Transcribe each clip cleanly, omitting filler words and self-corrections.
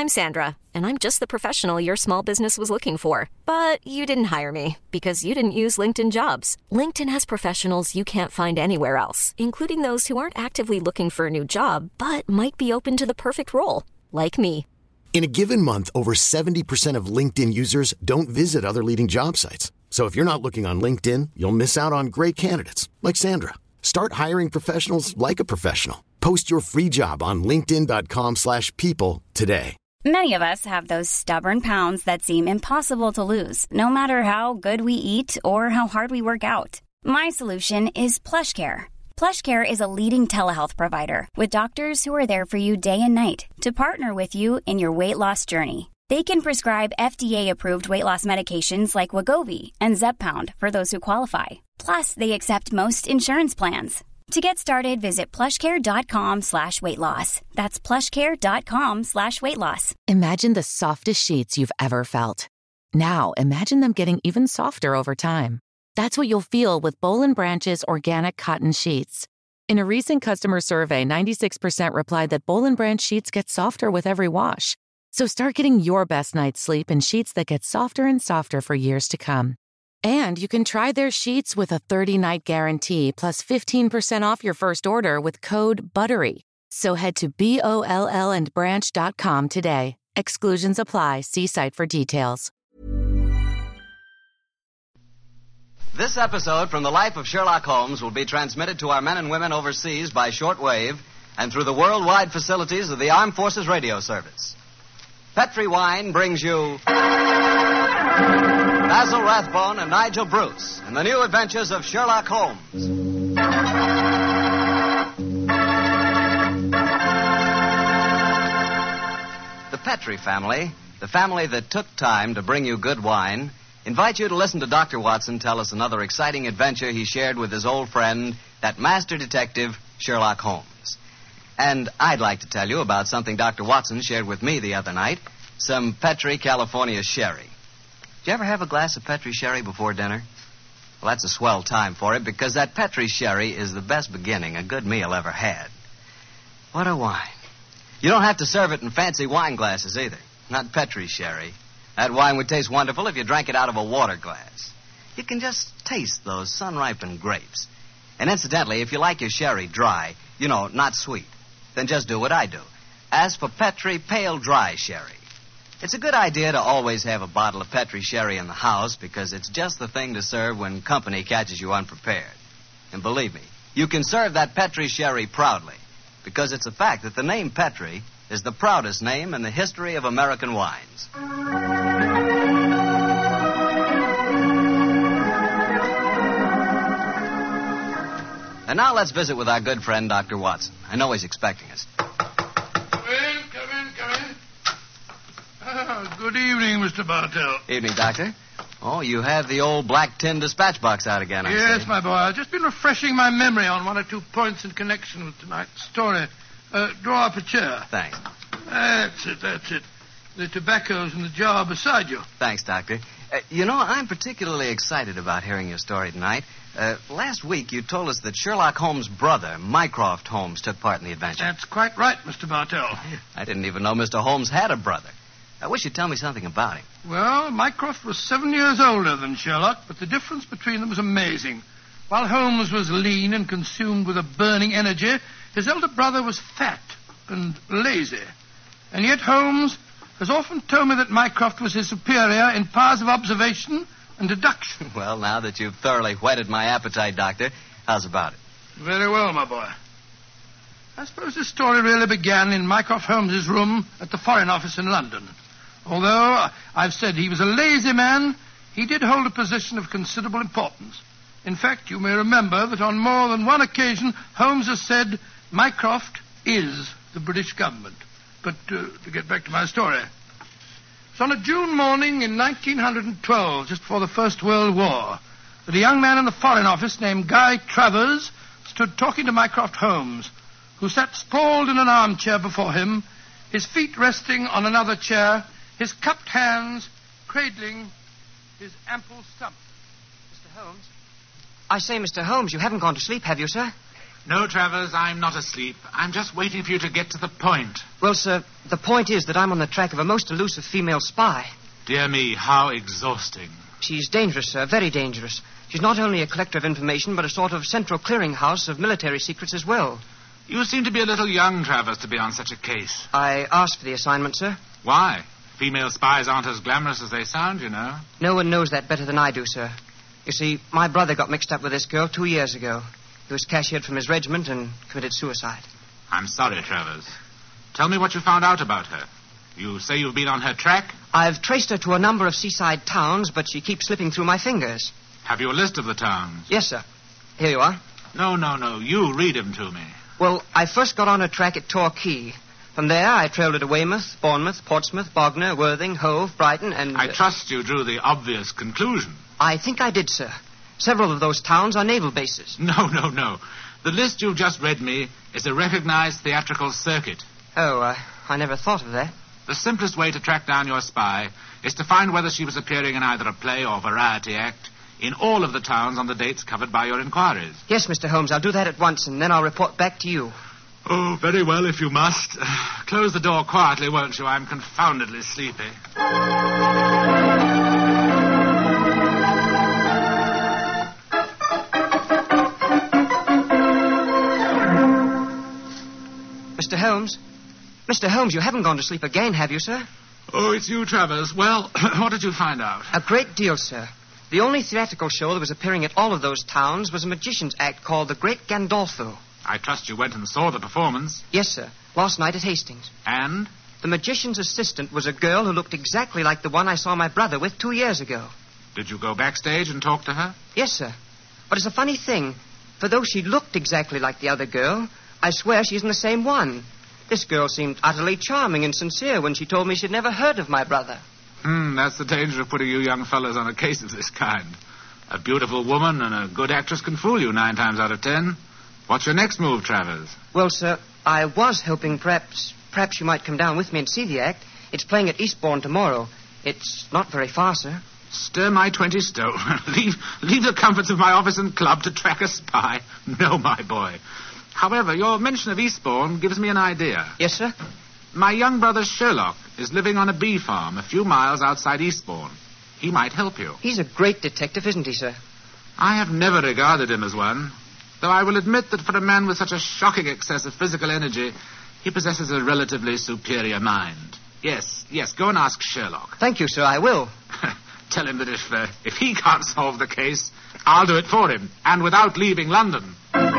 I'm Sandra, and I'm just the professional your small business was looking for. But you didn't hire me because you didn't use LinkedIn Jobs. LinkedIn has professionals you can't find anywhere else, including those who aren't actively looking for a new job, but might be open to the perfect role, like me. In a given month, over 70% of LinkedIn users don't visit other leading job sites. So if you're not looking on LinkedIn, you'll miss out on great candidates like Sandra. Start hiring professionals like a professional. Post your free job on linkedin.com/people today. Many of us have those stubborn pounds that seem impossible to lose, no matter how good we eat or how hard we work out. My solution is PlushCare. PlushCare is a leading telehealth provider with doctors who are there for you day and night to partner with you in your weight loss journey. They can prescribe FDA-approved weight loss medications like Wegovy and Zepbound for those who qualify. Plus, they accept most insurance plans. To get started, visit plushcare.com/weightloss. That's plushcare.com/weightloss. Imagine the softest sheets you've ever felt. Now, imagine them getting even softer over time. That's what you'll feel with Boll & Branch's organic cotton sheets. In a recent customer survey, 96% replied that Boll & Branch sheets get softer with every wash. So start getting your best night's sleep in sheets that get softer and softer for years to come. And you can try their sheets with a 30-night guarantee plus 15% off your first order with code BUTTERY. So head to BOLLandbranch.com today. Exclusions apply. See site for details. This episode from the life of Sherlock Holmes will be transmitted to our men and women overseas by shortwave and through the worldwide facilities of the Armed Forces Radio Service. Petri Wine brings you Basil Rathbone and Nigel Bruce in the new adventures of Sherlock Holmes. The Petri family, the family that took time to bring you good wine, invite you to listen to Dr. Watson tell us another exciting adventure he shared with his old friend, that master detective, Sherlock Holmes. And I'd like to tell you about something Dr. Watson shared with me the other night, some Petri California sherry. Did you ever have a glass of Petri sherry before dinner? Well, that's a swell time for it, because that Petri sherry is the best beginning a good meal ever had. What a wine. You don't have to serve it in fancy wine glasses either. Not Petri sherry. That wine would taste wonderful if you drank it out of a water glass. You can just taste those sun-ripened grapes. And incidentally, if you like your sherry dry, not sweet, then just do what I do. Ask for Petri Pale Dry Sherry. It's a good idea to always have a bottle of Petri sherry in the house, because it's just the thing to serve when company catches you unprepared. And believe me, you can serve that Petri sherry proudly, because it's a fact that the name Petri is the proudest name in the history of American wines. And now let's visit with our good friend, Dr. Watson. I know he's expecting us. Come in. Good evening, Mr. Bartell. Evening, Doctor. Oh, you have the old black tin dispatch box out again, I Yes, see. my boy. I've just been refreshing my memory on one or two points in connection with tonight's story. Draw up a chair. Thanks. That's it. The tobacco's in the jar beside you. Thanks, Doctor. I'm particularly excited about hearing your story tonight. Last week, you told us that Sherlock Holmes' brother, Mycroft Holmes, took part in the adventure. That's quite right, Mr. Bartell. I didn't even know Mr. Holmes had a brother. I wish you'd tell me something about him. Well, Mycroft was 7 years older than Sherlock, but the difference between them was amazing. While Holmes was lean and consumed with a burning energy, his elder brother was fat and lazy. And yet Holmes has often told me that Mycroft was his superior in powers of observation and deduction. Well, now that you've thoroughly whetted my appetite, Doctor, how's about it? Very well, my boy. I suppose this story really began in Mycroft Holmes's room at the Foreign Office in London. Although I've said he was a lazy man, he did hold a position of considerable importance. In fact, you may remember that on more than one occasion, Holmes has said, Mycroft is the British government. But to get back to my story. It's on a June morning in 1912, just before the First World War, that a young man in the Foreign Office named Guy Travers stood talking to Mycroft Holmes, who sat sprawled in an armchair before him, his feet resting on another chair, his cupped hands cradling his ample stump. Mr. Holmes? I say, Mr. Holmes, you haven't gone to sleep, have you, sir? No, Travers, I'm not asleep. I'm just waiting for you to get to the point. Well, sir, the point is that I'm on the track of a most elusive female spy. Dear me, how exhausting. She's dangerous, sir, very dangerous. She's not only a collector of information, but a sort of central clearinghouse of military secrets as well. You seem to be a little young, Travers, to be on such a case. I asked for the assignment, sir. Why? Female spies aren't as glamorous as they sound, you know. No one knows that better than I do, sir. You see, my brother got mixed up with this girl 2 years ago. He was cashiered from his regiment and committed suicide. I'm sorry, Travers. Tell me what you found out about her. You say you've been on her track? I've traced her to a number of seaside towns, but she keeps slipping through my fingers. Have you a list of the towns? Yes, sir. Here you are. No. You read them to me. Well, I first got on her track at Torquay. From there, I trailed her to Weymouth, Bournemouth, Portsmouth, Bognor, Worthing, Hove, Brighton, and... I trust you drew the obvious conclusion. I think I did, sir. Several of those towns are naval bases. No. The list you've just read me is a recognized theatrical circuit. Oh, I never thought of that. The simplest way to track down your spy is to find whether she was appearing in either a play or variety act in all of the towns on the dates covered by your inquiries. Yes, Mr. Holmes, I'll do that at once, and then I'll report back to you. Oh, very well, if you must. Close the door quietly, won't you? I'm confoundedly sleepy. Mr. Holmes? Mr. Holmes, you haven't gone to sleep again, have you, sir? Oh, it's you, Travers. Well, what did you find out? A great deal, sir. The only theatrical show that was appearing at all of those towns was a magician's act called The Great Gandolfo. I trust you went and saw the performance. Yes, sir. Last night at Hastings. And? The magician's assistant was a girl who looked exactly like the one I saw my brother with 2 years ago. Did you go backstage and talk to her? Yes, sir. But it's a funny thing. For though she looked exactly like the other girl, I swear she isn't the same one. This girl seemed utterly charming and sincere when she told me she'd never heard of my brother. That's the danger of putting you young fellows on a case of this kind. A beautiful woman and a good actress can fool you 9 times out of 10. What's your next move, Travers? Well, sir, I was hoping perhaps you might come down with me and see the act. It's playing at Eastbourne tomorrow. It's not very far, sir. Stir my 20 stone. leave the comforts of my office and club to track a spy. No, my boy. However, your mention of Eastbourne gives me an idea. Yes, sir? My young brother Sherlock is living on a bee farm a few miles outside Eastbourne. He might help you. He's a great detective, isn't he, sir? I have never regarded him as one, though I will admit that for a man with such a shocking excess of physical energy, he possesses a relatively superior mind. Yes, go and ask Sherlock. Thank you, sir, I will. Tell him that if he can't solve the case, I'll do it for him, and without leaving London.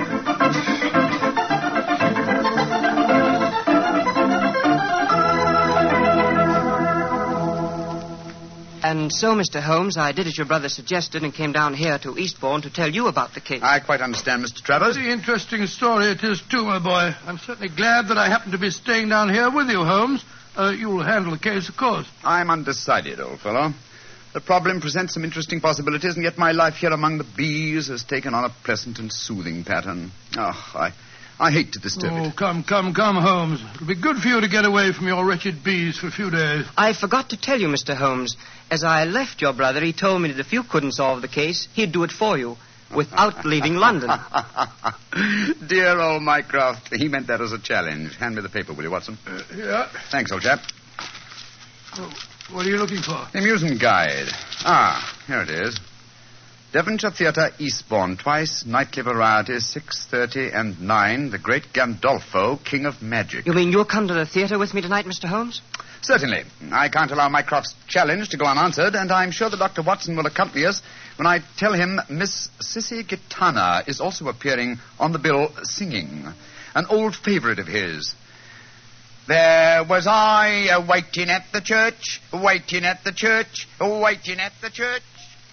And so, Mr. Holmes, I did as your brother suggested and came down here to Eastbourne to tell you about the case. I quite understand, Mr. Travers. Very interesting story it is, too, my boy. I'm certainly glad that I happen to be staying down here with you, Holmes. You'll handle the case, of course. I'm undecided, old fellow. The problem presents some interesting possibilities, and yet my life here among the bees has taken on a pleasant and soothing pattern. I hate to disturb it. Come, Holmes. It'll be good for you to get away from your wretched bees for a few days. I forgot to tell you, Mr. Holmes. As I left your brother, he told me that if you couldn't solve the case, he'd do it for you, without leaving London. Dear old Mycroft, he meant that as a challenge. Hand me the paper, will you, Watson? Yeah. Thanks, old chap. What are you looking for? The amusement guide. Here it is. Devonshire Theatre, Eastbourne, twice, nightly varieties, 6:30 and 9, The Great Gandolfo, King of Magic. You mean you'll come to the theatre with me tonight, Mr. Holmes? Certainly. I can't allow Mycroft's challenge to go unanswered, and I'm sure that Dr. Watson will accompany us when I tell him Miss Sissy Gitana is also appearing on the bill singing, an old favorite of his. There was I waiting at the church, waiting at the church, waiting at the church.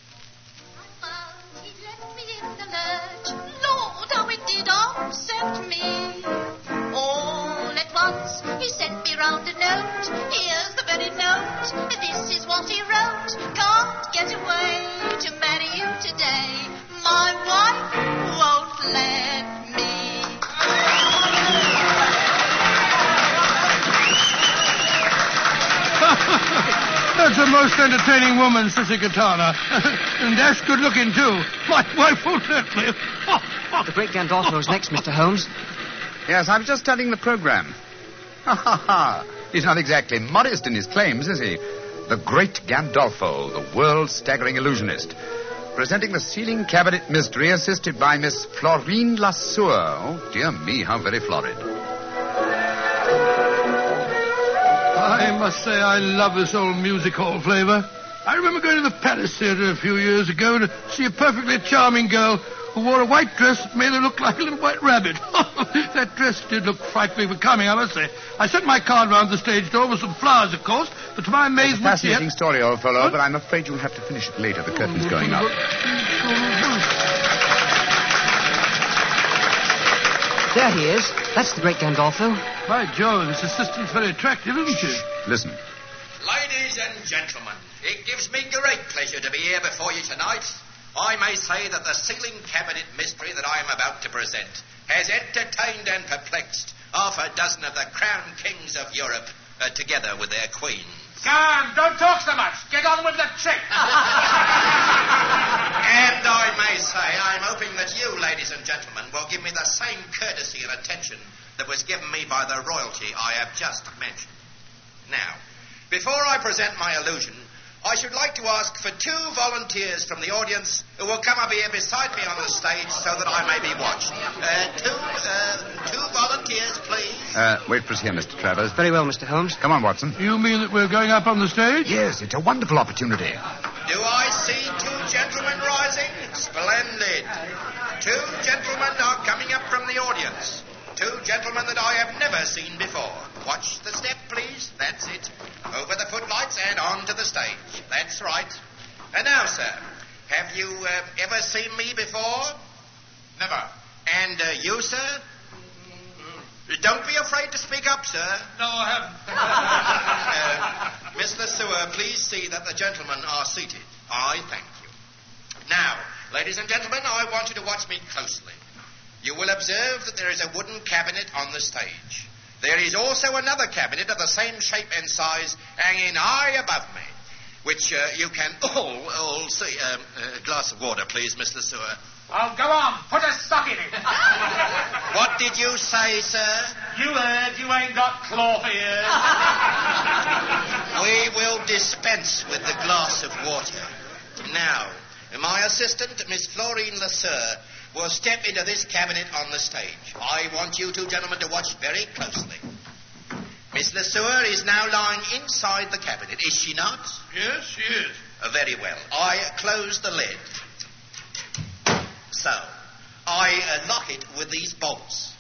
Lord, how it did upset me. All at once, he sent me round a note. Here's the very note. This is what he wrote. Can't get away to marry you today. My wife won't let me. was a most entertaining woman, Sissy Katana. And that's good looking, too. My wife won't let me. The great Gandolfo's next, Mr. Holmes. Yes, I was just studying the program. Ha, ha, ha. He's not exactly modest in his claims, is he? The great Gandolfo, the world's staggering illusionist. Presenting the ceiling cabinet mystery, assisted by Miss Florine Lesueur. Oh, dear me, how very florid. I must say I love this old music hall flavor. I remember going to the Palace Theatre a few years ago to see a perfectly charming girl who wore a white dress that made her look like a little white rabbit. That dress did look frightfully becoming, I must say. I sent my card round the stage door with some flowers, of course, but to my amazement... It's a fascinating story, old fellow, but I'm afraid you'll have to finish it later. The curtain's going up. There he is. That's the great Gandolfo. By Jove, this assistant's very attractive, isn't she? Listen. Ladies and gentlemen, it gives me great pleasure to be here before you tonight. I may say that the ceiling cabinet mystery that I am about to present has entertained and perplexed half a dozen of the crown kings of Europe, together with their queens. Come, don't talk so much. Get on with the trick. And I may say I'm hoping that you, ladies and gentlemen, will give me the same courtesy and attention that was given me by the royalty I have just mentioned. Now, before I present my illusion, I should like to ask for 2 volunteers from the audience who will come up here beside me on the stage so that I may be watched. Two volunteers, please. Wait for us here, Mr. Travers. Very well, Mr. Holmes. Come on, Watson. You mean that we're going up on the stage? Yes, it's a wonderful opportunity. Do I see 2 gentlemen rising? Splendid. 2 gentlemen are coming up from the audience. 2 gentlemen that I have never seen before. Watch the step, please. That's it. Over the footlights and onto the stage. That's right. And now, sir, have you ever seen me before? Never. And you, sir? Don't be afraid to speak up, sir. No, I haven't. Miss Lesueur, please see that the gentlemen are seated. I thank you. Now, ladies and gentlemen, I want you to watch me closely. You will observe that there is a wooden cabinet on the stage. There is also another cabinet of the same shape and size hanging high above me, which you can all see. A glass of water, please, Miss Lesueur. Oh, go on. Put a sock in it. What did you say, sir? You heard. You ain't got cloth ears. We will dispense with the glass of water. Now, my assistant, Miss Florine Lesueur, will step into this cabinet on the stage. I want you 2 gentlemen to watch very closely. Miss Lesueur is now lying inside the cabinet, is she not? Yes, she is. Very well. I close the lid. So, I lock it with these bolts.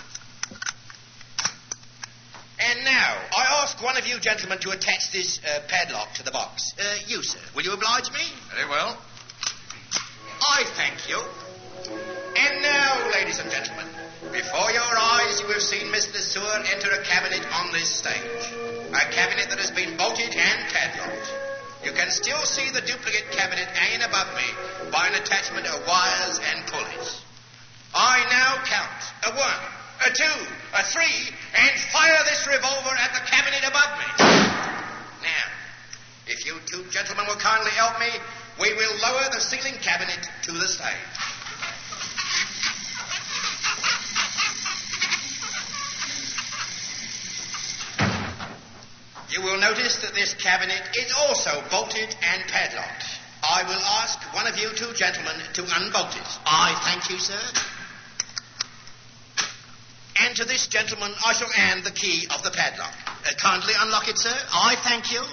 And now, I ask one of you gentlemen to attach this padlock to the box. You, sir, will you oblige me? Very well. I thank you. And now, ladies and gentlemen, before your eyes you have seen Miss Lesueur enter a cabinet on this stage. A cabinet that has been bolted and padlocked. You can still see the duplicate cabinet hanging above me by an attachment of wires and pulleys. I now count a 1, a 2, a 3, and fire this revolver at the cabinet above me. Now, if you 2 gentlemen will kindly help me, we will lower the ceiling cabinet to the stage. You will notice that this cabinet is also bolted and padlocked. I will ask one of you 2 gentlemen to unbolt it. I thank you, sir. And to this gentleman I shall hand the key of the padlock. Kindly unlock it, sir. I thank you.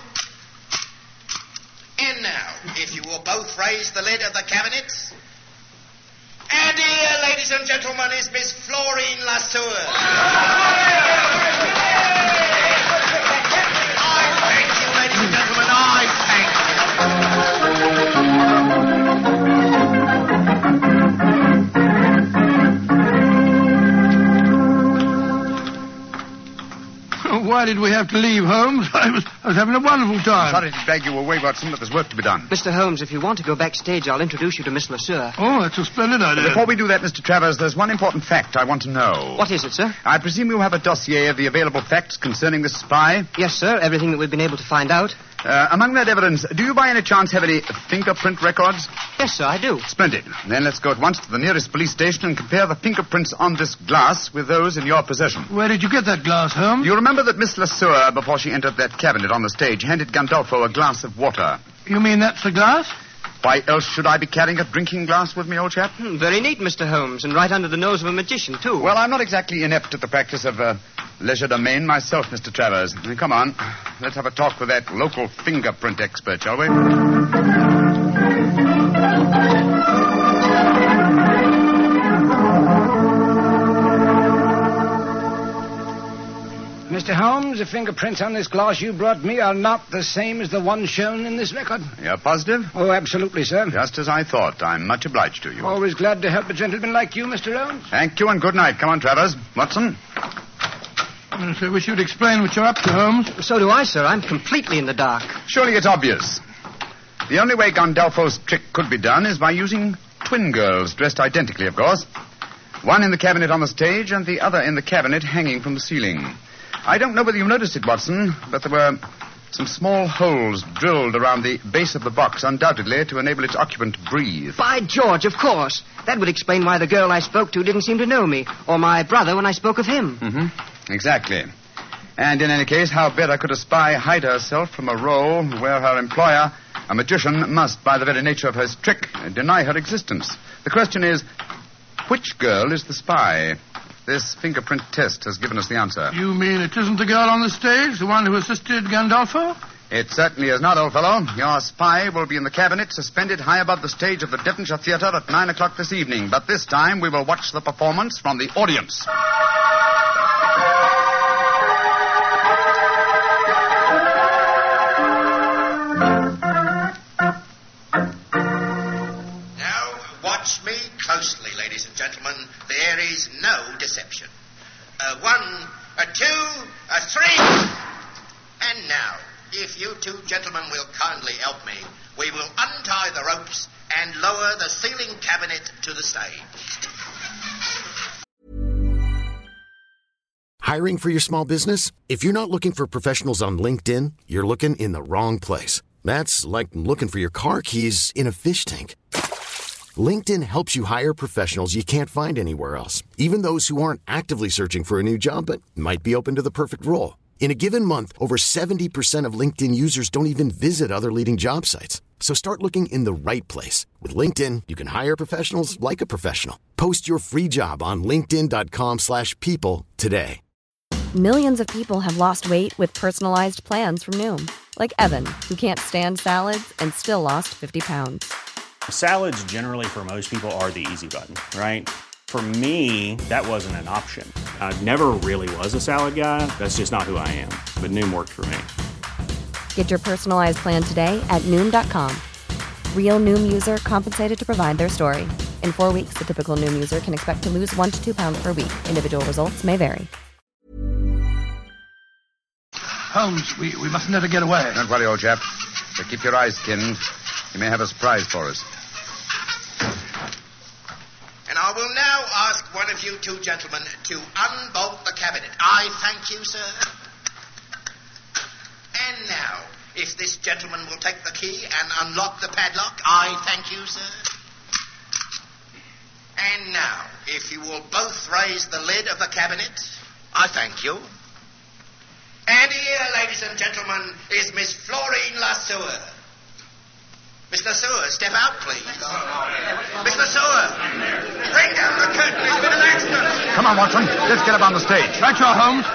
And now, if you will both raise the lid of the cabinet. And here, ladies and gentlemen, is Miss Florine Lesueur. Ladies and gentlemen, I thank Why, Why did we have to leave, Holmes? I was having a wonderful time. Sorry to drag you away, Watson, but there's work to be done. Mr. Holmes, if you want to go backstage, I'll introduce you to Miss LeSueur. Oh, that's a splendid idea. Before we do that, Mr. Travers, there's one important fact I want to know. What is it, sir? I presume you have a dossier of the available facts concerning this spy? Yes, sir. Everything that we've been able to find out. Among that evidence, do you by any chance have any fingerprint records? Yes, sir, I do. Splendid. Then let's go at once to the nearest police station and compare the fingerprints on this glass with those in your possession. Where did you get that glass, Holmes? You remember that Miss LeSueur, before she entered that cabinet on the stage, handed Gandolfo a glass of water. You mean that's the glass? Why else should I be carrying a drinking glass with me, old chap? Very neat, Mr. Holmes, and right under the nose of a magician, too. Well, I'm not exactly inept at the practice of legerdemain myself, Mr. Travers. Come on, let's have a talk with that local fingerprint expert, shall we? Mr. Holmes, the fingerprints on this glass you brought me are not the same as the ones shown in this record. You're positive? Oh, absolutely, sir. Just as I thought. I'm much obliged to you. Always glad to help a gentleman like you, Mr. Holmes. Thank you and good night. Come on, Travers. Watson? Yes, I wish you'd explain what you're up to, Holmes. So do I, sir. I'm completely in the dark. Surely it's obvious. The only way Gandolfo's trick could be done is by using twin girls, dressed identically, of course. One in the cabinet on the stage and the other in the cabinet hanging from the ceiling. I don't know whether you noticed it, Watson, but there were some small holes drilled around the base of the box, undoubtedly to enable its occupant to breathe. By George, of course. That would explain why the girl I spoke to didn't seem to know me, or my brother when I spoke of him. Mm-hmm. Exactly. And in any case, how better could a spy hide herself from a role where her employer, a magician, must, by the very nature of her trick, deny her existence? The question is, which girl is the spy? This fingerprint test has given us the answer. You mean it isn't the girl on the stage, the one who assisted Gandolfo? It certainly is not, old fellow. Your spy will be in the cabinet, suspended high above the stage of the Devonshire Theatre at 9 o'clock this evening. But this time we will watch the performance from the audience. Watch me closely, ladies and gentlemen. There is no deception. 1, 2, 3. And now, if you two gentlemen will kindly help me, we will untie the ropes and lower the ceiling cabinet to the stage. Hiring for your small business? If you're not looking for professionals on LinkedIn, you're looking in the wrong place. That's like looking for your car keys in a fish tank. LinkedIn helps you hire professionals you can't find anywhere else, even those who aren't actively searching for a new job but might be open to the perfect role. In a given month, over 70% of LinkedIn users don't even visit other leading job sites. So start looking in the right place. With LinkedIn, you can hire professionals like a professional. Post your free job on linkedin.com/people today. Millions of people have lost weight with personalized plans from Noom. Like Evan, who can't stand salads and still lost 50 pounds. Salads generally for most people are the easy button, right? For me, that wasn't an option. I never really was a salad guy. That's just not who I am. But Noom worked for me. Get your personalized plan today at Noom.com. Real Noom user compensated to provide their story. In 4 weeks, the typical Noom user can expect to lose 1 to 2 pounds per week. Individual results may vary. Holmes, we mustn't let her get away. Don't worry, old chap. But keep your eyes skinned. You may have a surprise for us. And I will now ask one of you two gentlemen to unbolt the cabinet. I thank you, sir. And now, if this gentleman will take the key and unlock the padlock, I thank you, sir. And now, if you will both raise the lid of the cabinet, I thank you. And here, ladies and gentlemen, is Miss Florine LeSueur. Miss LeSueur, step out, please. Miss LeSueur, bring down the curtain. There's been an accident. Come on, Watson. Let's get up on the stage. Right, you are, Holmes.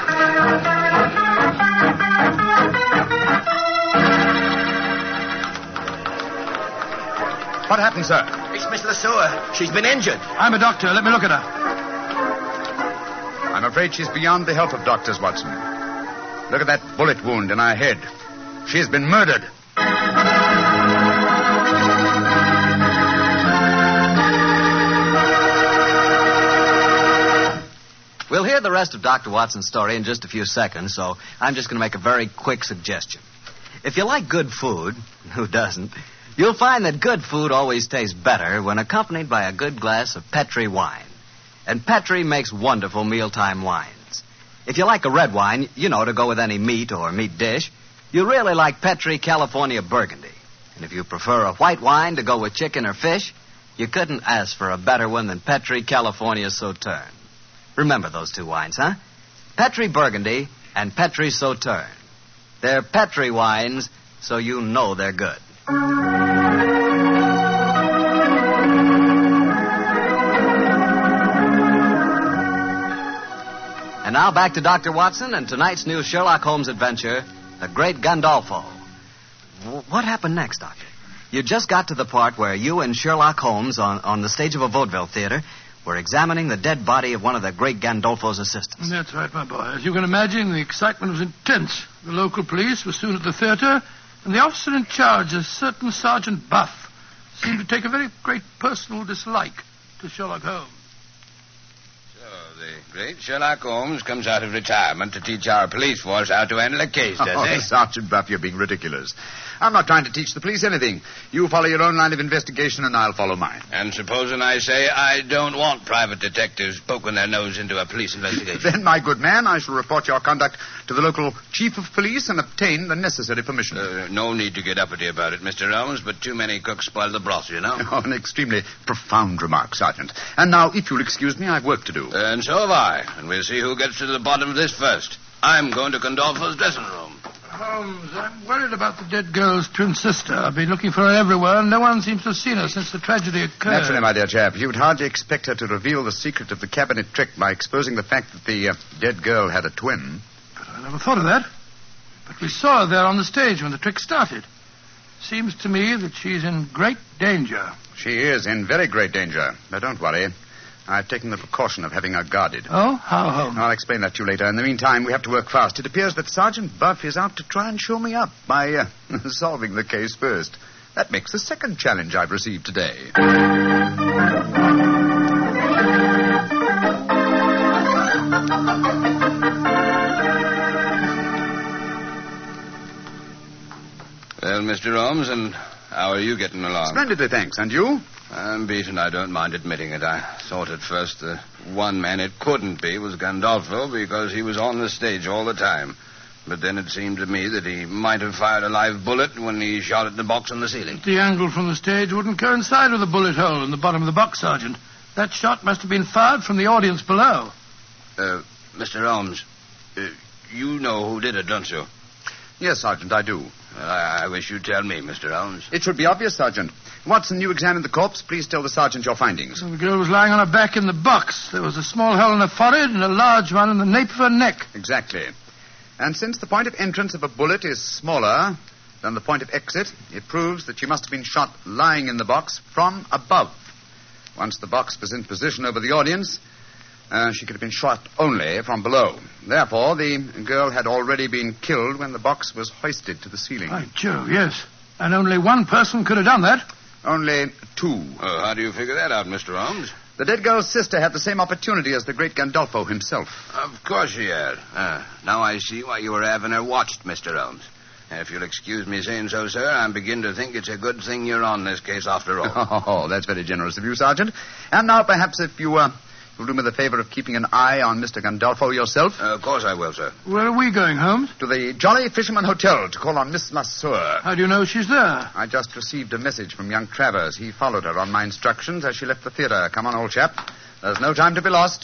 What happened, sir? It's Miss LeSueur. She's been injured. I'm a doctor. Let me look at her. I'm afraid she's beyond the help of doctors, Watson. Look at that bullet wound in her head. She's been murdered. We'll hear the rest of Dr. Watson's story in just a few seconds, so I'm just going to make a very quick suggestion. If you like good food, who doesn't, you'll find that good food always tastes better when accompanied by a good glass of Petri wine. And Petri makes wonderful mealtime wines. If you like a red wine, to go with any meat or meat dish, you really like Petri California Burgundy. And if you prefer a white wine to go with chicken or fish, you couldn't ask for a better one than Petri California Sauterne. Remember those two wines, huh? Petri Burgundy and Petri Sauterne. They're Petri wines, so you know they're good. And now back to Dr. Watson and tonight's new Sherlock Holmes adventure, The Great Gandolfo. What happened next, Doctor? You just got to the part where you and Sherlock Holmes on the stage of a vaudeville theater were examining the dead body of one of the great Gandolfo's assistants. That's right, my boy. As you can imagine, the excitement was intense. The local police were soon at the theater, and the officer in charge, a certain Sergeant Buff, seemed to take a very great personal dislike to Sherlock Holmes. The great Sherlock Holmes comes out of retirement to teach our police force how to handle a case, does he? Sergeant Buff, you're being ridiculous. I'm not trying to teach the police anything. You follow your own line of investigation, and I'll follow mine. And supposing I say I don't want private detectives poking their nose into a police investigation? Then, my good man, I shall report your conduct to the local chief of police and obtain the necessary permission. No need to get uppity about it, Mr. Holmes, but too many cooks spoil the broth, you know. Oh, an extremely profound remark, Sergeant. And now, if you'll excuse me, I've work to do. And so have I. And we'll see who gets to the bottom of this first. I'm going to Gandolfo's dressing room. Holmes, I'm worried about the dead girl's twin sister. I've been looking for her everywhere, and no one seems to have seen her since the tragedy occurred. Naturally, my dear chap. You'd hardly expect her to reveal the secret of the cabinet trick by exposing the fact that the dead girl had a twin. But I never thought of that. But we saw her there on the stage when the trick started. Seems to me that she's in great danger. She is in very great danger. But don't worry. I've taken the precaution of having her guarded. Oh? How, Holmes? I'll explain that to you later. In the meantime, we have to work fast. It appears that Sergeant Buff is out to try and show me up by solving the case first. That makes the second challenge I've received today. Well, Mr. Holmes, and how are you getting along? Splendidly, thanks. And you? I'm beaten. I don't mind admitting it. I thought at first the one man it couldn't be was Gandolfo because he was on the stage all the time. But then it seemed to me that he might have fired a live bullet when he shot at the box on the ceiling. The angle from the stage wouldn't coincide with the bullet hole in the bottom of the box, Sergeant. That shot must have been fired from the audience below. Mr. Holmes, you know who did it, don't you? Yes, Sergeant, I do. I wish you'd tell me, Mr. Holmes. It should be obvious, Sergeant. Watson, you examined the corpse. Please tell the sergeant your findings. The girl was lying on her back in the box. There was a small hole in her forehead and a large one in the nape of her neck. Exactly. And since the point of entrance of a bullet is smaller than the point of exit, it proves that she must have been shot lying in the box from above. Once the box was in position over the audience, she could have been shot only from below. Therefore, the girl had already been killed when the box was hoisted to the ceiling. By Jove, yes. And only one person could have done that. Only two. How do you figure that out, Mr. Holmes? The dead girl's sister had the same opportunity as the great Gandolfo himself. Of course she had. Now I see why you were having her watched, Mr. Holmes. If you'll excuse me saying so, sir, I'm beginning to think it's a good thing you're on this case after all. Oh, that's very generous of you, Sergeant. And now, perhaps, if you will do me the favor of keeping an eye on Mr. Gandolfo yourself. Of course I will, sir. Where are we going, Holmes? To the Jolly Fisherman Hotel to call on Miss Lasseur. How do you know she's there? I just received a message from young Travers. He followed her on my instructions as she left the theater. Come on, old chap. There's no time to be lost.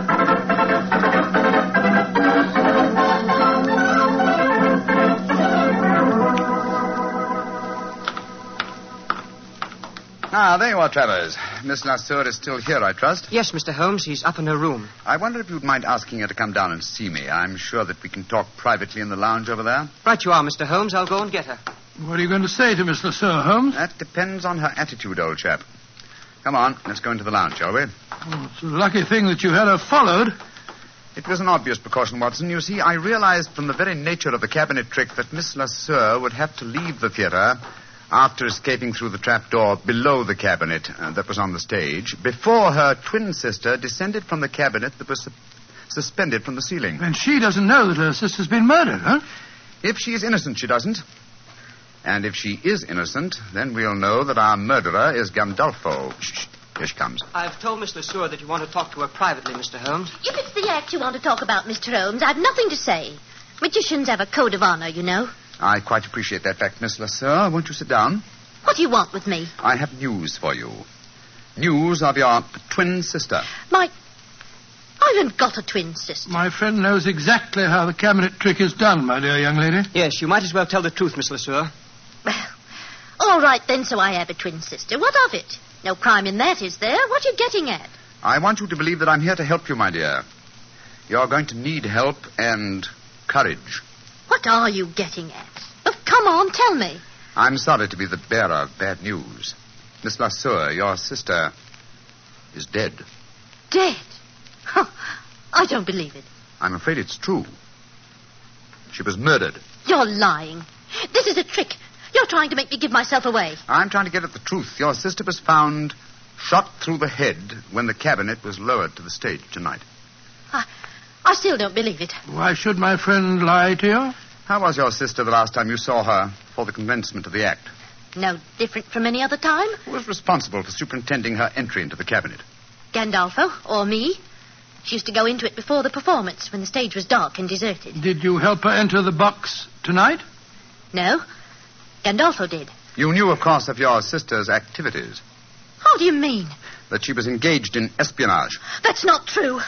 There you are, Travers. Miss Lasseur is still here, I trust? Yes, Mr. Holmes. He's up in her room. I wonder if you'd mind asking her to come down and see me. I'm sure that we can talk privately in the lounge over there. Right you are, Mr. Holmes. I'll go and get her. What are you going to say to Miss Lasseur, Holmes? That depends on her attitude, old chap. Come on, let's go into the lounge, shall we? Oh, it's a lucky thing that you had her followed. It was an obvious precaution, Watson. You see, I realized from the very nature of the cabinet trick that Miss Lasseur would have to leave the theater after escaping through the trapdoor below the cabinet that was on the stage, before her twin sister descended from the cabinet that suspended from the ceiling. And she doesn't know that her sister's been murdered, huh? If she is innocent, she doesn't. And if she is innocent, then we'll know that our murderer is Gandolfo. Shh. Here she comes. I've told Miss LeSueur that you want to talk to her privately, Mr. Holmes. If it's the act you want to talk about, Mr. Holmes, I've nothing to say. Magicians have a code of honor, you know. I quite appreciate that fact, Miss LeSueur. Won't you sit down? What do you want with me? I have news for you. News of your twin sister. I haven't got a twin sister. My friend knows exactly how the cabinet trick is done, my dear young lady. Yes, you might as well tell the truth, Miss LeSueur. Well, all right then, so I have a twin sister. What of it? No crime in that, is there? What are you getting at? I want you to believe that I'm here to help you, my dear. You're going to need help and courage. What are you getting at? Oh, come on, tell me. I'm sorry to be the bearer of bad news. Miss LeSueur, your sister is dead. Dead? Huh. I don't believe it. I'm afraid it's true. She was murdered. You're lying. This is a trick. You're trying to make me give myself away. I'm trying to get at the truth. Your sister was found shot through the head when the cabinet was lowered to the stage tonight. I still don't believe it. Why should my friend lie to you? How was your sister the last time you saw her for the commencement of the act? No different from any other time. Who was responsible for superintending her entry into the cabinet? Gandolfo, or me. She used to go into it before the performance, when the stage was dark and deserted. Did you help her enter the box tonight? No. Gandolfo did. You knew, of course, of your sister's activities. How do you mean? That she was engaged in espionage. That's not true.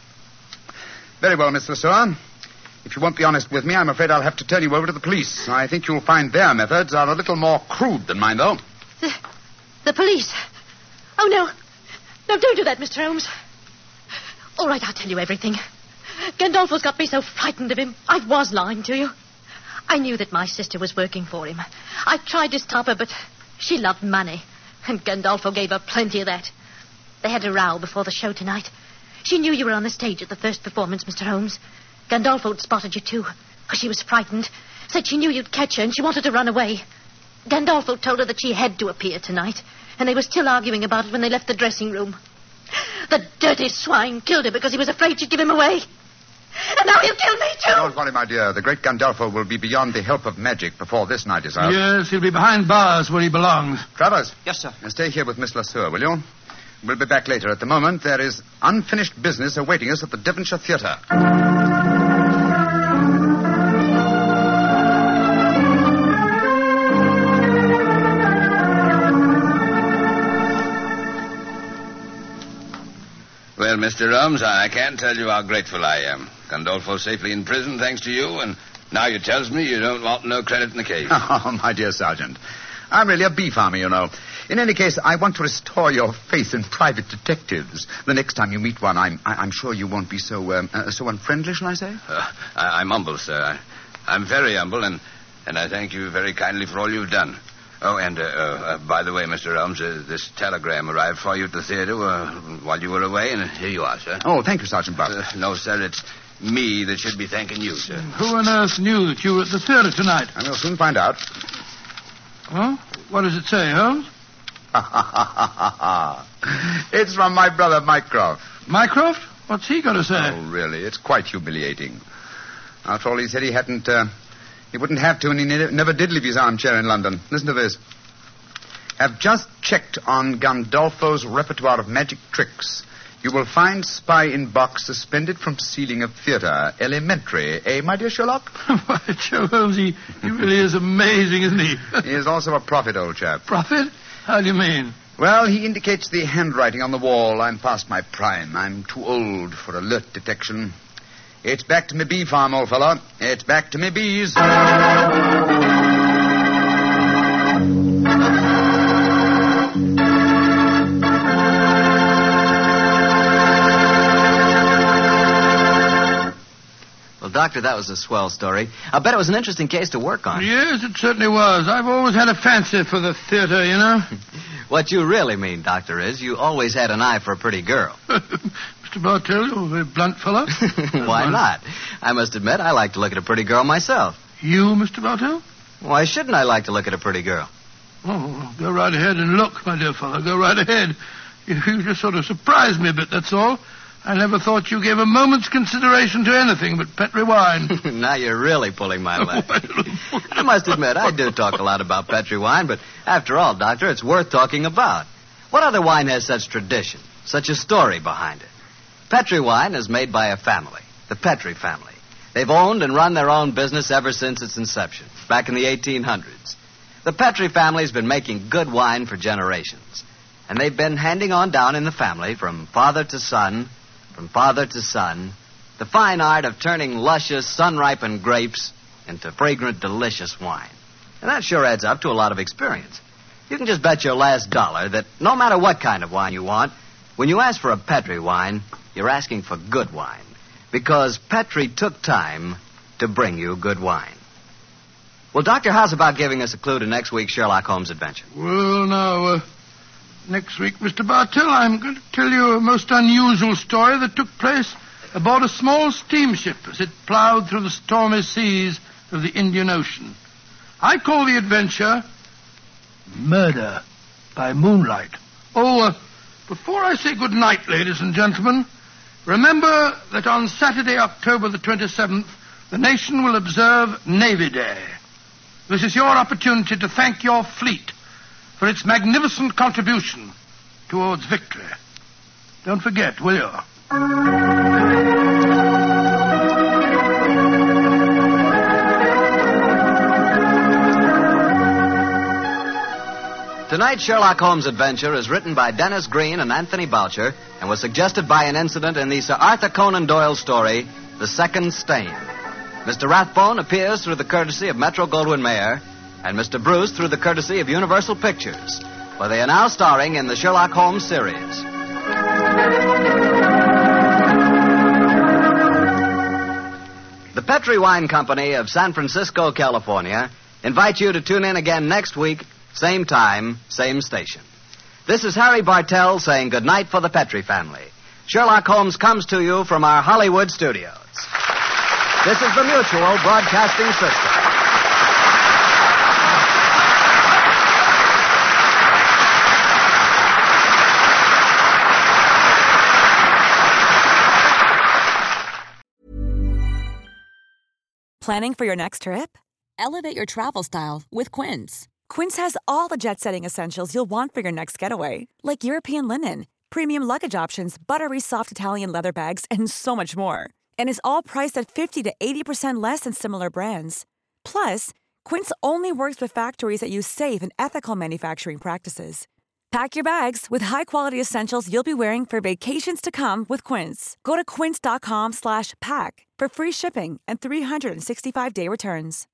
Very well, Miss LeSueur. If you won't be honest with me, I'm afraid I'll have to turn you over to the police. I think you'll find their methods are a little more crude than mine, though. The police? Oh, no. No, don't do that, Mr. Holmes. All right, I'll tell you everything. Gandolfo's got me so frightened of him. I was lying to you. I knew that my sister was working for him. I tried to stop her, but she loved money. And Gandolfo gave her plenty of that. They had a row before the show tonight. She knew you were on the stage at the first performance, Mr. Holmes. Gandolfo had spotted you, too. She was frightened. Said she knew you'd catch her and she wanted to run away. Gandolfo told her that she had to appear tonight. And they were still arguing about it when they left the dressing room. The dirty swine killed her because he was afraid she'd give him away. And now he'll kill me, too. Don't worry, my dear. The great Gandolfo will be beyond the help of magic before this night is out. Yes, he'll be behind bars where he belongs. Travers. Yes, sir. Stay here with Miss LeSueur, will you? We'll be back later. At the moment, there is unfinished business awaiting us at the Devonshire Theatre. Well, Mr. Holmes, I can't tell you how grateful I am. Gandolfo's safely in prison thanks to you, and now you tells me you don't want no credit in the case. Oh, my dear Sergeant. I'm really a bee farmer, you know. In any case, I want to restore your faith in private detectives. The next time you meet one, I'm sure you won't be so unfriendly, shall I say? I'm humble, sir. I'm very humble, and I thank you very kindly for all you've done. Oh, and by the way, Mr. Holmes, this telegram arrived for you at the theater while you were away, and here you are, sir. Oh, thank you, Sergeant Buck. No, sir, it's me that should be thanking you, sir. Who on earth knew that you were at the theater tonight? I will soon find out. Well, what does it say, Holmes? It's from my brother, Mycroft. Mycroft? What's he got to say? Oh, really? It's quite humiliating. After all, he said he hadn't... He wouldn't have to, and he never did leave his armchair in London. Listen to this. Have just checked on Gandolfo's repertoire of magic tricks. You will find spy in box suspended from ceiling of theater. Elementary. Eh, my dear Sherlock? Why, Joe Holmes, he really is amazing, isn't he? He is also a prophet, old chap. Prophet? How do you mean? Well, he indicates the handwriting on the wall. I'm past my prime. I'm too old for alert detection. It's back to me bee farm, old fellow. It's back to me bees. Well, Doctor, that was a swell story. I bet it was an interesting case to work on. Yes, it certainly was. I've always had a fancy for the theater, you know. What you really mean, Doctor, is you always had an eye for a pretty girl. Mr. Bartell, you're a very blunt fellow. Why not? I must admit, I like to look at a pretty girl myself. You, Mr. Bartell? Why shouldn't I like to look at a pretty girl? Oh, go right ahead and look, my dear fellow. Go right ahead. You just sort of surprised me a bit, that's all. I never thought you gave a moment's consideration to anything but Petri wine. Now you're really pulling my leg. I must admit, I do talk a lot about Petri wine, but after all, Doctor, it's worth talking about. What other wine has such tradition, such a story behind it? Petri wine is made by a family, the Petri family. They've owned and run their own business ever since its inception, back in the 1800s. The Petri family's been making good wine for generations, and they've been handing on down in the family from father to son, the fine art of turning luscious, sun-ripened grapes into fragrant, delicious wine. And that sure adds up to a lot of experience. You can just bet your last dollar that no matter what kind of wine you want, when you ask for a Petri wine, you're asking for good wine. Because Petri took time to bring you good wine. Well, Doctor, how's about giving us a clue to next week's Sherlock Holmes adventure? Well, now, next week, Mr. Bartell, I'm going to tell you a most unusual story that took place aboard a small steamship as it plowed through the stormy seas of the Indian Ocean. I call the adventure Murder by Moonlight. Before I say good night, ladies and gentlemen, remember that on Saturday, October the 27th, the nation will observe Navy Day. This is your opportunity to thank your fleet for its magnificent contribution towards victory. Don't forget, will you? Tonight's Sherlock Holmes adventure is written by Dennis Green and Anthony Boucher and was suggested by an incident in the Sir Arthur Conan Doyle story, The Second Stain. Mr. Rathbone appears through the courtesy of Metro-Goldwyn-Mayer and Mr. Bruce through the courtesy of Universal Pictures, where they are now starring in the Sherlock Holmes series. The Petri Wine Company of San Francisco, California, invites you to tune in again next week, same time, same station. This is Harry Bartell saying goodnight for the Petri family. Sherlock Holmes comes to you from our Hollywood studios. This is the Mutual Broadcasting System. Planning for your next trip? Elevate your travel style with Quince. Quince has all the jet-setting essentials you'll want for your next getaway, like European linen, premium luggage options, buttery soft Italian leather bags, and so much more. And is all priced at 50 to 80% less than similar brands. Plus, Quince only works with factories that use safe and ethical manufacturing practices. Pack your bags with high-quality essentials you'll be wearing for vacations to come with Quince. Go to quince.com/pack for free shipping and 365-day returns.